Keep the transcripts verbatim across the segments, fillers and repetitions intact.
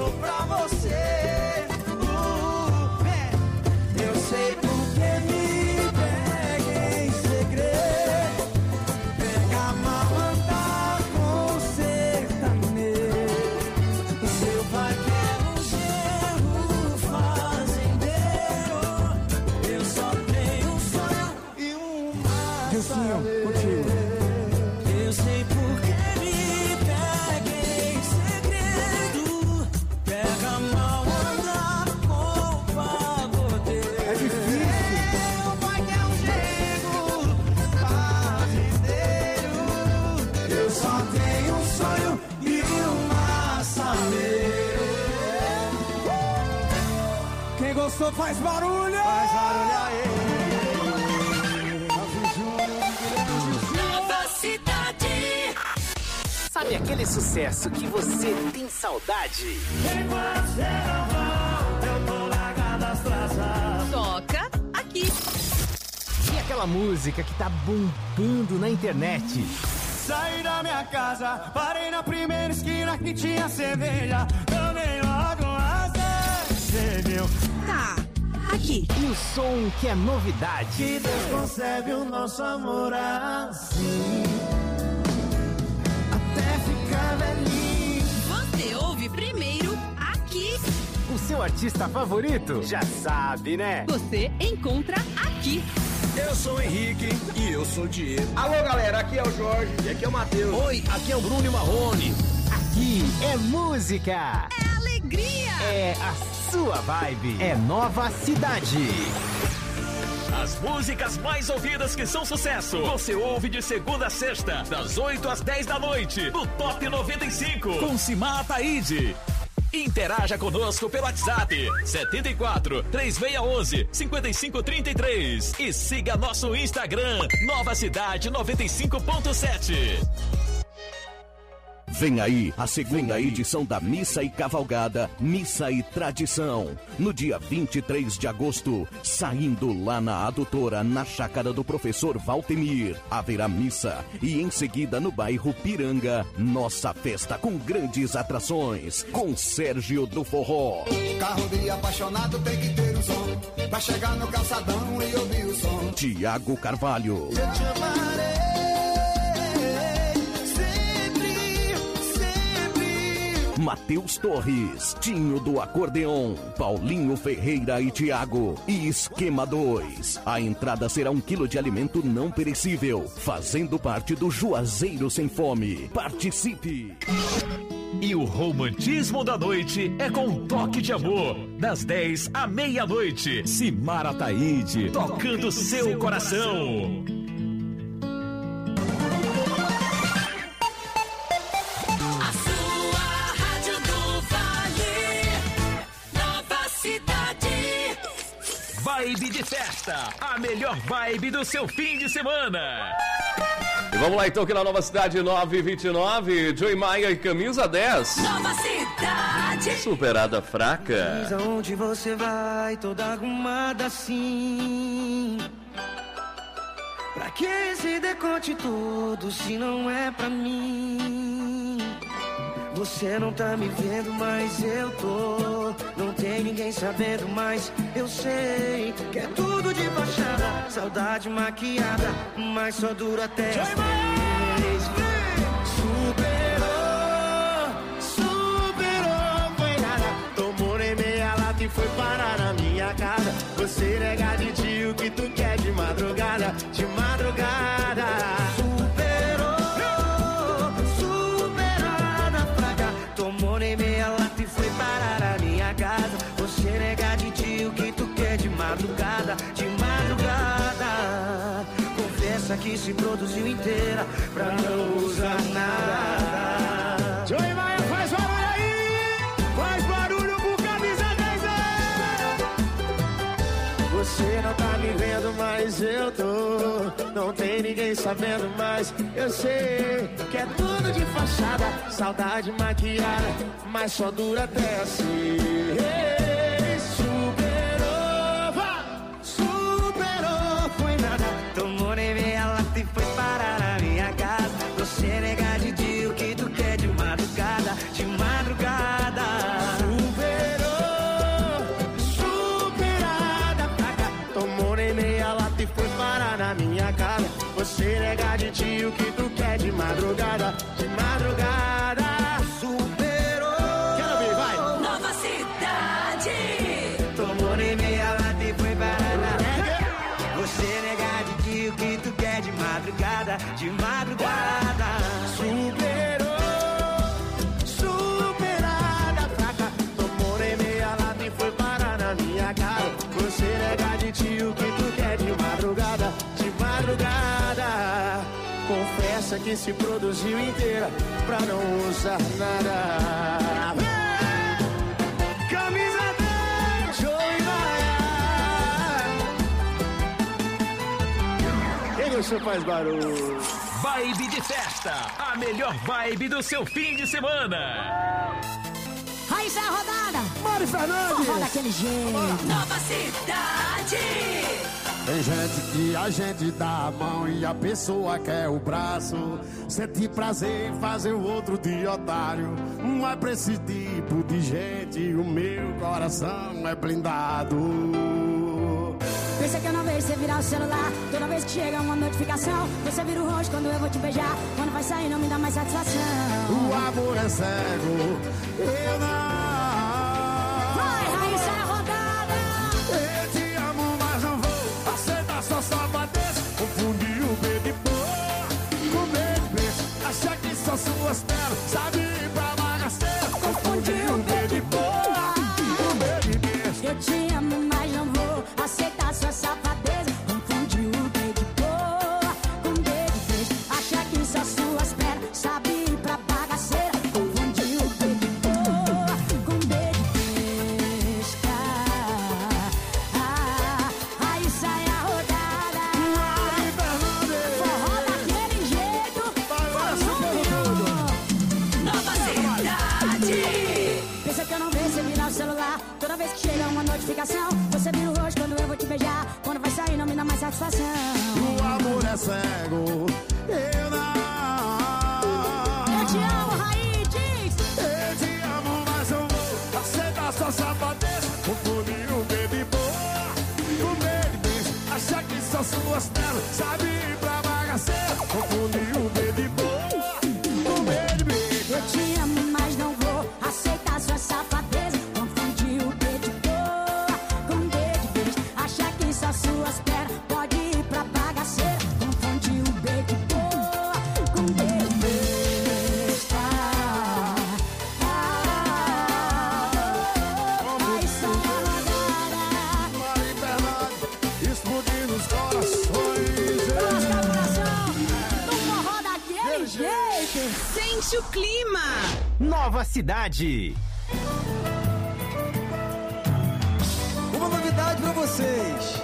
sou pra você. Uh, é. Eu sei porque me pega em segredo. Pega mal andar com sertanejo. Seu pai quer um genro fazendeiro. Eu só tenho um sonho e uma Gilcinho, contigo. Eu sei porque me pega em segredo. Pega mal andar com pagodeiro. É difícil. Meu pai quer um genro fazendeiro. Eu só tenho um sonho e um maçaneiro. Quem gostou faz barulho! Faz barulho aí. Nova Cidade. Sabe aquele sucesso que você tem saudade? Enquanto você não volta, eu tô largado as traças. Toca aqui. E aquela música que tá bombando na internet? Saí da minha casa, parei na primeira esquina que tinha cerveja. Tomei logo uma cerveja. Tá aqui. E o som que é novidade? Que Deus concebe o nosso amor assim, até ficar velhinho. Você ouve primeiro aqui. O seu artista favorito? Já sabe, né? Você encontra aqui. Eu sou o Henrique e eu sou o Diego. Alô, galera, aqui é o Jorge e aqui é o Matheus. Oi, aqui é o Bruno e Marrone. Aqui é música. É alegria. É a sua vibe. É Nova Cidade. As músicas mais ouvidas que são sucesso. Você ouve de segunda a sexta, das oito às dez da noite, no Top noventa e cinco, com Simar Ataíde. Interaja conosco pelo WhatsApp setenta e quatro, três seis um um, cinco cinco três três e siga nosso Instagram Nova Cidade noventa e cinco ponto sete. Vem aí a segunda edição da Missa e Cavalgada, Missa e Tradição. No dia vinte e três de agosto, saindo lá na Adutora, na chácara do professor Valtemir, haverá missa. E em seguida no bairro Piranga, nossa festa com grandes atrações, com Sérgio do Forró. Carro de apaixonado tem que ter um som, pra chegar no calçadão e ouvir o som. Tiago Carvalho. Eu te amarei. Matheus Torres, Tinho do Acordeon, Paulinho Ferreira e Thiago e Esquema dois. A entrada será um quilo de alimento não perecível, fazendo parte do Juazeiro Sem Fome. Participe! E o romantismo da noite é com um toque de amor. Das dez à meia-noite, Simar Ataíde, tocando seu coração. Vibe de festa, a melhor vibe do seu fim de semana. E vamos lá então que na Nova Cidade nove e vinte e nove, Joey Maia e Camisa dez. Nova Cidade. Superada fraca. Diz aonde você vai, toda arrumada assim. Pra que esse decote todo se não é pra mim? Você não tá me vendo, mas eu tô. Não tem ninguém sabendo, mas eu sei que é tudo de fachada. Saudade maquiada, mas só dura até as três. Superou, superou, foi nada. Tomou nem meia lata e foi parar na minha casa. Você nega de dia o que tu quer de madrugada, de madrugada. Você nega de dia o que tu quer de madrugada, de madrugada. Confessa que se produziu inteira pra não usar nada. Joey Maia, faz barulho aí! Faz barulho por Camisa dez! Você não tá me vendo, mas eu tô. Não tem ninguém sabendo, mas eu sei que é tudo de fachada. Saudade maquiada, mas só dura até assim. Superou, superou, foi nada. Tomou nem meia lata e foi parar na minha casa. Você nega de dia o que tu quer de madrugada, de madrugada. Você nega de ti o que tu quer de madrugada, de madrugada. Superou. Quero ver, vai. Nova cidade. Tomou nem meia lata e foi parar. Você nega de ti o que tu quer de madrugada, de madrugada. Superou, superada, fraca. Tomou nem meia lata e foi parar na minha cara. Você nega de ti o que tu quer de madrugada, de madrugada. Confessa que se produziu inteira pra não usar nada. Camisa dez, show e vai. Quem gostou faz barulho. Vibe de festa, a melhor vibe do seu fim de semana. Aí sai a rodada. Mário Fernandes. Forró daquele jeito. Nova cidade. Tem gente que a gente dá a mão e a pessoa quer o braço. Sente prazer em fazer o outro de otário. Não é pra esse tipo de gente, o meu coração é blindado. Pensa que eu não vejo você virar o celular. Toda vez que chega uma notificação, você vira o rosto quando eu vou te beijar. Quando vai sair não me dá mais satisfação. O amor é cego, eu não. Vai, Raíssa, é a rodada. Eu te amo, mas não vou aceitar sua safadeza. Confundir o B de boa com B de beijo. Achar que só suas pernas sabe ir pra bagaceira. Confundir o B de boa com B de beijo. Eu te amo, mas não vou aceitar sua safadeza. Confundir o B de boa com B de beijo. Achar que só suas pernas sabe ir pra bagaceira. Confundir o B de boa com B de besta. Ah, aí sai a rodada. Forró daquele jeito. Nova cidade. Pensa que eu não vejo você virar o celular. Toda vez que chega uma notificação, você vira o rosto quando eu vou te beijar. Quando vai sair não me dá mais satisfação. O amor é cego, eu não. Eu te amo, Raí, diz. Eu te amo, mas eu vou aceitar sua safadeza. Confundir o B de boa com B de beijo. Achar que só suas pernas sabe ir pra bagaceira. Confundir o B de boa com B de beijo. Eu te amo, mas não vou aceitar sua safadeza. Confundir o B de boa com B de beijo. Achar que só suas pernas pode ir pra bagaceira. Confundir o B de boa com B de besta. Ah, aí sai a rodada. Mari Fernandes, explodindo os corações. Lasca o coração no forró daquele jeito. Sente o clima. Nova cidade. Uma novidade pra vocês.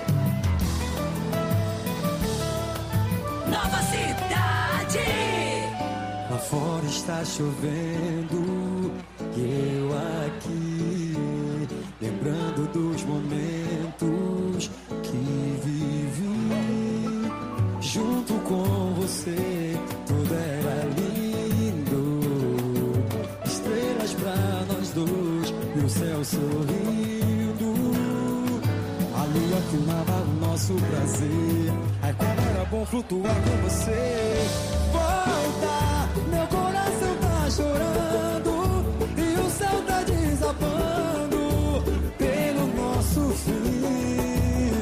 Nova cidade. Lá fora está chovendo e eu aqui, lembrando dos momentos que vivi. Junto com você, tudo era lindo. Estrelas pra nós dois e o céu sorrindo. A lua filmava o nosso prazer. Ai, como era bom flutuar com você. Volta, meu coração tá chorando e o céu tá desabando pelo nosso fim.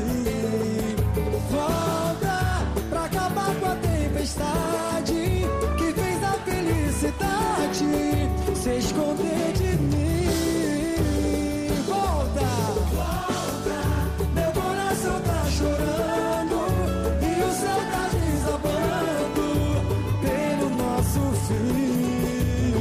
Volta pra acabar com a tempestade que fez a felicidade se esconder de mim. Volta, volta, meu coração tá chorando e o céu tá desabando pelo nosso fim.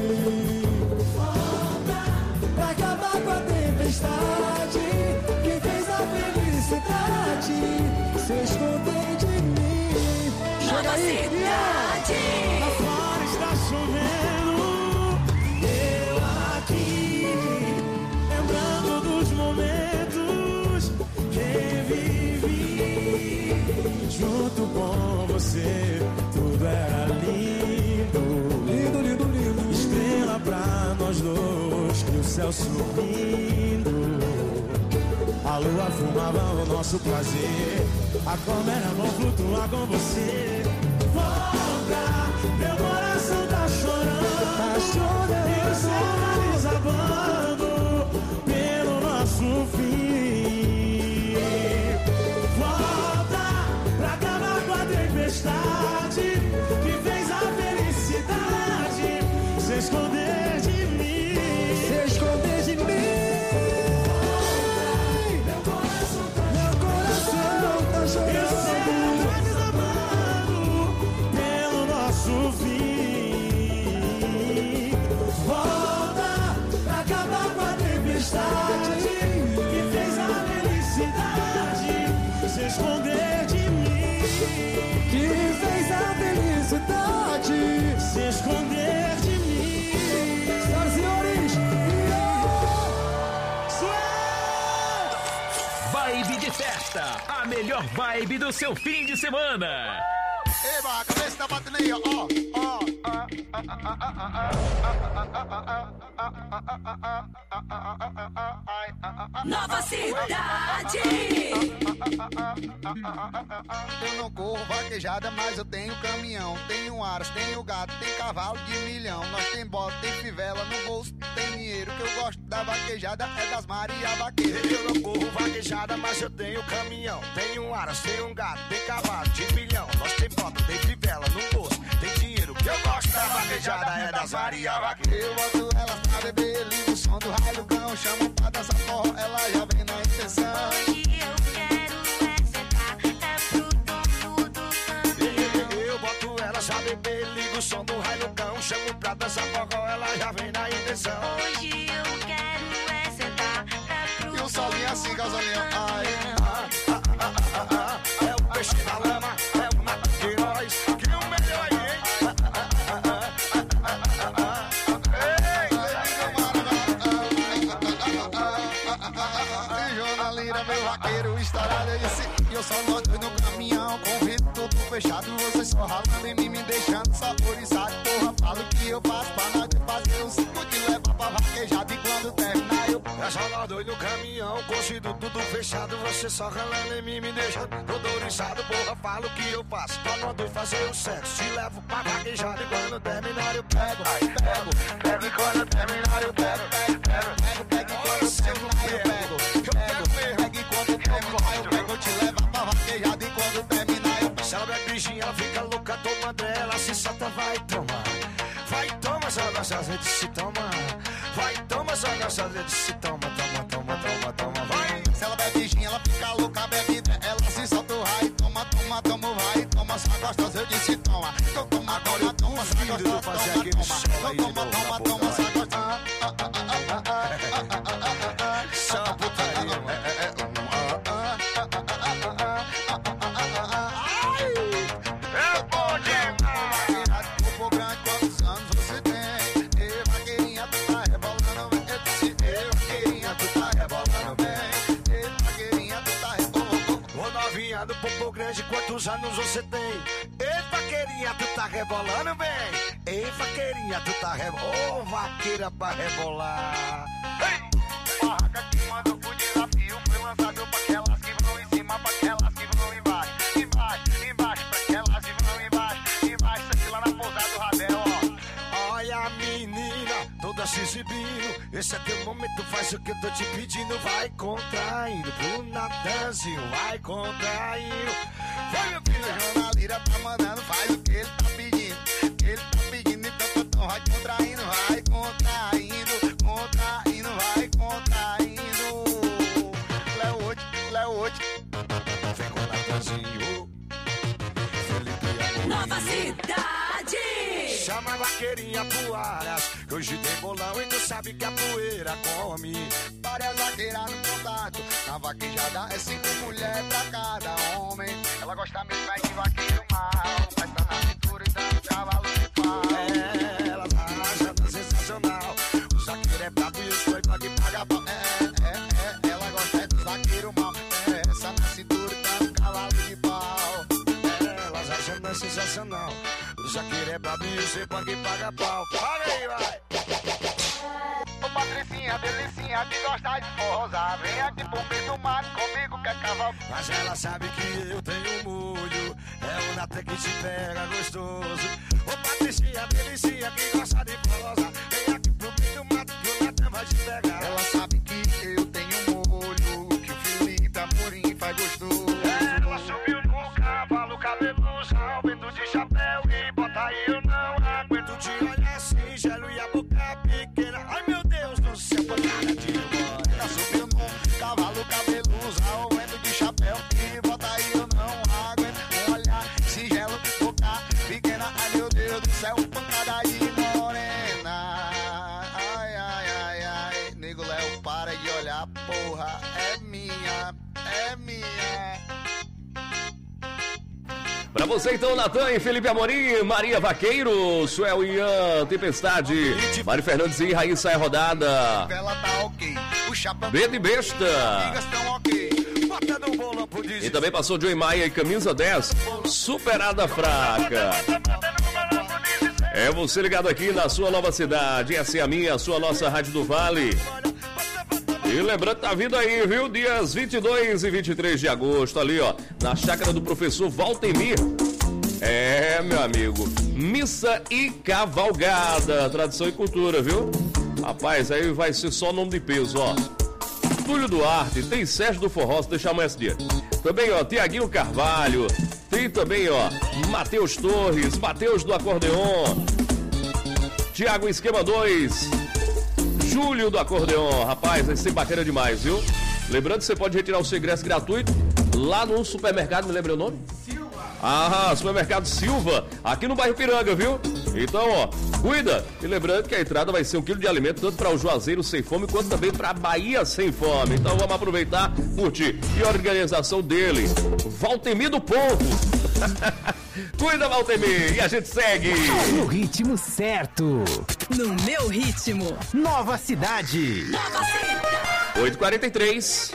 Volta pra acabar com a tempestade que fez a felicidade se esconder de mim. Nova cidade. Lá fora está chovendo, eu aqui, lembrando dos momentos que vivi. Junto com você, tudo era lindo. Lindo, lindo, lindo. Estrela pra nós dois e o céu sorrindo. A lua fumava o nosso prazer. A como era bom flutuar com você. tempestade que fez a felicidade se esconder de mim. Se esconder de mim. Meu coração tá, meu coração tá chorando. Eu sei que tá desabando pelo nosso fim. Volta pra acabar com a tempestade que fez a felicidade se esconder de mim. Que fez a felicidade se esconder de mim. Senhoras e senhores, Vibe de festa, a melhor vibe do seu fim de semana. Eba, a cabeça tá batendo aí, ó, ó. Nova Cidade. Eu não corro vaquejada, mas eu tenho caminhão. Tenho aras, tenho gato, tem cavalo de milhão. Nós tem bota, tem fivela no bolso, tem dinheiro. Que eu gosto da vaquejada é das Maria Vaqueira. Eu não corro vaquejada, mas eu tenho caminhão. Tenho aras, tenho um gato, tem cavalo de milhão. Nós tem bota, tem fivela no bolso, tem dinheiro. Que eu gosto da vaquejada é das Maria Vaqueira. Eu boto ela pra beber, ligo o som do raio do cão. Chamo pra dançar forró, ela já vem na intenção. Hoje eu quero é sentar, é pro dono do caminhão. Eu boto ela pra beber, ligo o som do raio do cão. Chamo pra dançar forró, ela já vem na intenção. Hoje eu quero é sentar, é pro E o solinho assim, gasolinho, ai. Ah, ah, ah, ah, ah, é o peixe na lama, é o Nato Queiroz, que é o melhor aí, hein? Ah, ah, ah, ah, ah, ah, ah, ah. Jornalina, meu vaqueiro, estourado, eu disse. E eu só nós dois no caminhão, convido tudo fechado. Vocês só ralando em mim, me deixando saborizado. Porra, falo que eu faço pra nós fazer o cinco de levar pra vaquejada. E quando terminar eu... É só nós dois no caminhão, consigo tudo fechado. Você só ralando em mim, me deixando todo oriçado. Porra, falo que eu faço pra nós dois fazer o sexo. Te levo pra vaquejada e quando terminar eu pego. Aí pego, pego e quando terminar eu pego. Pego, pego, pego, pego e quando terminar eu pego. Eu pego mesmo, pego e quando terminar eu pego. Eu te levo pra vaquejada e quando terminar eu pego. Se ela bebe bichinha, ela fica louca, toma dela. Se solta, vai tomar. Vai, toma, só gostosa de se tomar. Vai, toma, só gostosa de se toma, toma, toma, toma, toma, vai. Se ela bebe bichinha, ela fica louca, bebe ela se solta o raio. Toma, toma, toma, vai. Toma, só gostosa, eu disse toma. Então toma, toma, toma, só gostosa, toma, toma. Então toma, toma, toma, só gostosa. Só putaria, mano. É bom demais. Corpo grande, quantos anos você tem? Ei, vaqueirinha, tu tá rebolando bem. Eu disse, ei, vaqueirinha, tu tá rebolando bem. Ei, vaqueirinha, tu tá rebolando. Ô novinha do Popo Grande, quantos anos você tem? Ei, vaqueirinha, tu tá rebolando bem. Ei, vaqueirinha, tu tá rebolando. Ô, vaqueira pra rebolar. Ei! Barraca que manda o desafio foi lançado pra aquelas que vão em cima, pra aquelas que vão embaixo. Embaixo, embaixo, pra aquelas que vão embaixo. Embaixo, aqui lá na pousada do Rabel, ó. Olha a menina, toda se exibindo. Esse é teu momento, faz o que eu tô te pedindo. Vai contraindo pro Natanzinho, vai contraindo. Vai, meu filho, a jornalista tá mandando, faz o que ele tá pedindo. Que ele tá pedindo, então, então vai contraindo, vai contraindo, contraindo, vai contraindo. Léo hoje, Léo hoje. Vem com o Natanzinho, Felipe Amorim. Nova Cidade. Chama a vaqueirinha pro Aras, que hoje tem bolão e tu sabe que a poeira come. Várias vaqueiras no contato, na vaquejada é cinco mulheres pra cada homem. Ela gosta mesmo mais de vaqueiro mal, mas tá na cintura e dando cavalo de pau. É, ela tá achando sensacional. O zaqueiro é brabo e os dois pode pagar pau. É, é, é, ela gosta do vaqueiro mal, é, essa na cintura e dando cavalo de pau. É, ela tá achando sensacional. O zaqueiro é brabo e os dois pode pagar pau. Paga aí, vai! Ô Patricinha, delicinha, que gosta de forrosar. Vem aqui pro meio do mato comigo, quer cavalo. Mas ela sabe que eu tenho molho. É o Natan que te pega gostoso. Ô Patricinha, delicinha, que gosta de forrosar. Vem aqui pro meio do mato que o Natan vai te pegar. Ela sabe que eu tenho molho, que o Felipe Amorim faz gostoso. Ela subiu no cavalo, cabeluzão. aguento de chapéu e bota aí, eu não aguento de olhar singelo e a boca pequena. Ai meu Deus do céu, pancada de morena. Subiu no cavalo cabeludo, aguento de chapéu e bota aí, eu não aguento. Um olhar singelo, boca pequena. Ai meu Deus do céu, pancada de morena. Ai, ai, ai, ai. Nego Léo, para de olhar, porra. É minha, é minha. Pra você então, Natan e Felipe Amorim, Maria Vaqueiro, Suel Ian, Tempestade, Mário Fernandes e Raíssa é rodada. B de besta. E também passou Joey Maia e camisa dez, Superada Fraca. É você ligado aqui na sua nova cidade, essa é a minha, a sua nossa Rádio do Vale. E lembrando que tá vindo aí, viu? Dias vinte e dois e vinte e três de agosto, ali, ó, na chácara do professor Valtemir. É, meu amigo, missa e cavalgada, tradição e cultura, viu? Rapaz, aí vai ser só nome de peso, ó. Túlio Duarte, tem Sérgio do Forró, se deixar amanhã esse dia. Também, ó, Tiaguinho Carvalho, tem também, ó, Matheus Torres, Matheus do Acordeon, Tiago Esquema dois, Júlio do Acordeon. Rapaz, vai ser bacana demais, viu? Lembrando que você pode retirar o seu ingresso gratuito lá no supermercado, me lembra o nome? Silva. Ah, supermercado Silva, aqui no bairro Piranga, viu? Então, ó, cuida. E lembrando que a entrada vai ser um quilo de alimento tanto para o Juazeiro Sem Fome quanto também para a Bahia Sem Fome. Então vamos aproveitar, curtir. E a organização dele, Valtemir do Povo. Cuida, Valtemir, e a gente segue no ritmo certo, no meu ritmo. Nova Cidade. Nova Cidade. oito e quarenta e três.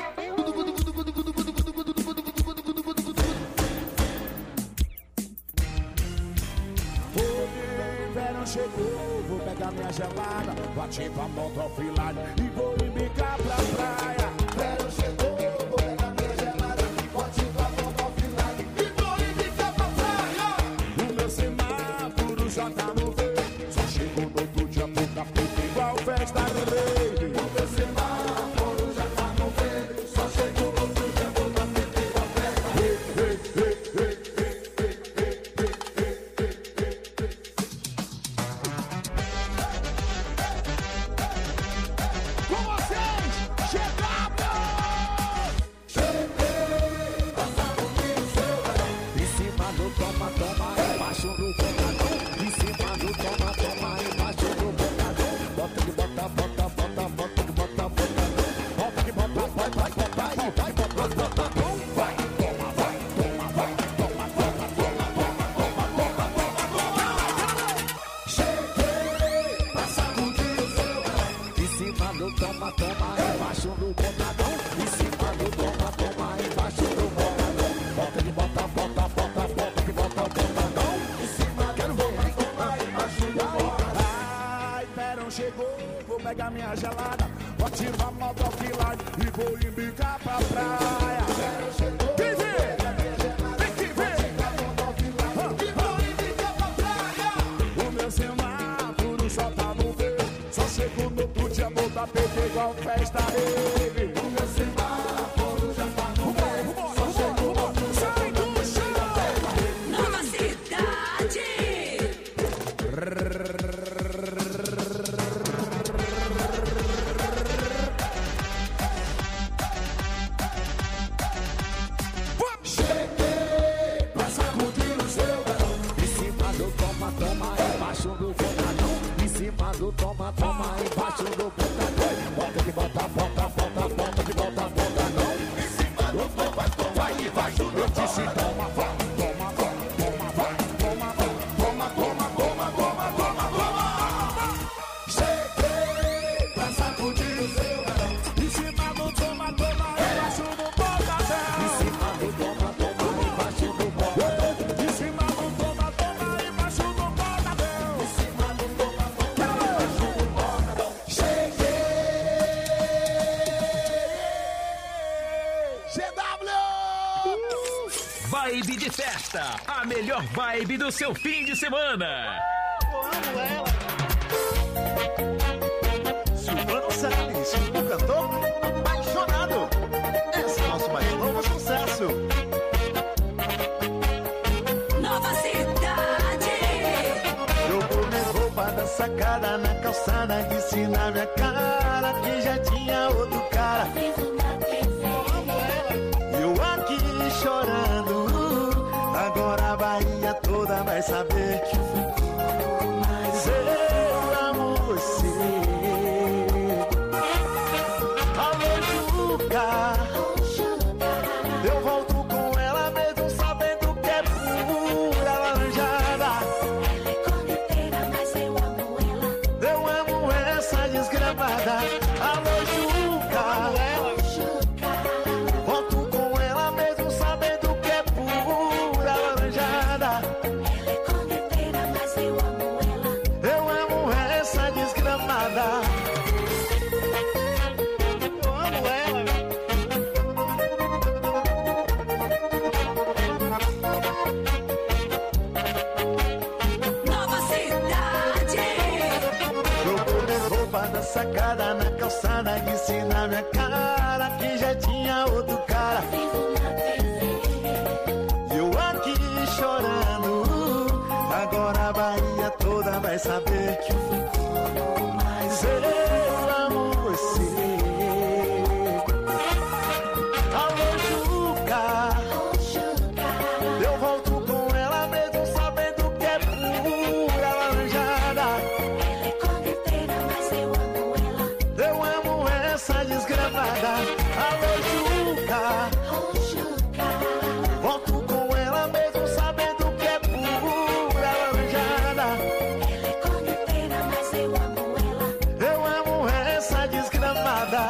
Verão chegou, vou pegar minha gelada, vou ativar a moto offline e vou embicar pra praia. Verão chegou, vou pegar minha gelada, vou ativar a moto offline e vou embicar pra praia. O meu semáforo já tá no verde, só chegou no outro dia boca preta igual festa rave. O meu semáforo já tá no verde, só chegou no outro dia boca preta igual festa rave. Vibe de festa, a melhor vibe do seu fim de semana. Eu amo ela. Silvano Salles, o cantor apaixonado. Esse é o nosso mais novo sucesso. Nova Cidade. da sacada na calçada, disse na minha cara que já tinha outro cara. Eu aqui chorando, agora a Bahia toda vai saber que eu amo você. Alô, Juca, eu volto com ela mesmo sabendo que é pura laranjada. Ela é corneteira, mas eu amo ela. Eu amo essa desgramada. Alô, Juca, volto com ela mesmo sabendo que é pura laranjada. Ela é corneteira, mas eu amo ela. Eu amo essa desgramada. Eu amo ela. Nova cidade. Jogou minha roupa da sacada na calçada, disse na minha cara que já tinha outro cara. Eu aqui chorando, agora a Bahia toda vai saber que eu